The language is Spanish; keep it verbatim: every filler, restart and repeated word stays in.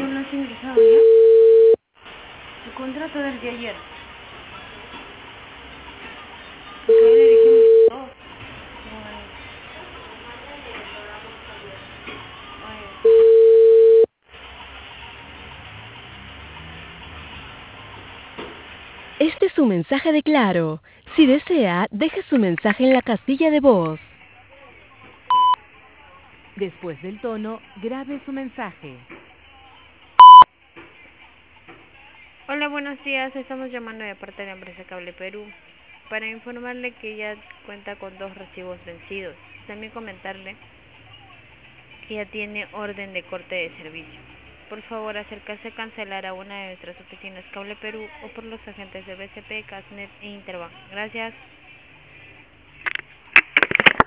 no lo has ingresado ya. El contrato desde ayer. Porque hoy le dijimos todo. Bueno, oye. Este es su mensaje de Claro. Si desea, deje su mensaje en la casilla de voz. Después del tono, grabe su mensaje. Hola, buenos días. Estamos llamando de parte de la empresa Cable Perú para informarle que ya cuenta con dos recibos vencidos. También comentarle que ya tiene orden de corte de servicio. Por favor, acercarse a cancelar a una de nuestras oficinas Cable Perú o por los agentes de B C P, Casnet e Interbank. Gracias.